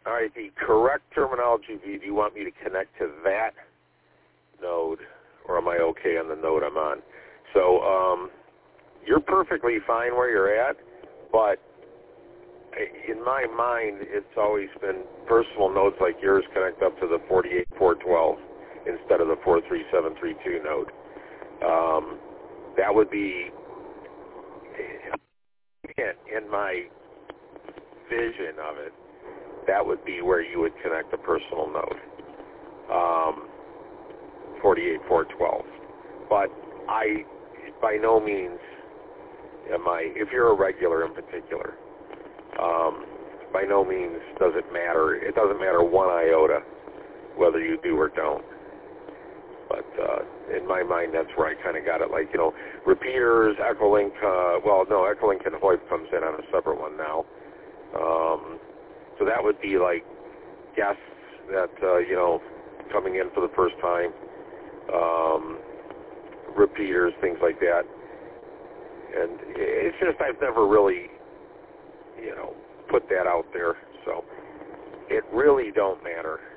All right, the correct terminology, do you want me to connect to that node, or am I okay on the node I'm on? So you're perfectly fine where you're at, but in my mind, it's always been personal nodes like yours connect up to the 48412 instead of the 43732 node. That would be, in my vision of it, that would be where you would connect a personal node, 48412. But I, by no means am I, if you're a regular in particular, by no means does it matter. It doesn't matter one iota whether you do or don't. But in my mind, that's where I kind of got it. Like, you know, repeaters, Echolink, Echolink and VoIP comes in on a separate one now. So that would be like guests that, coming in for the first time, repeaters, things like that. And it's just I've never really, put that out there. So it really don't matter.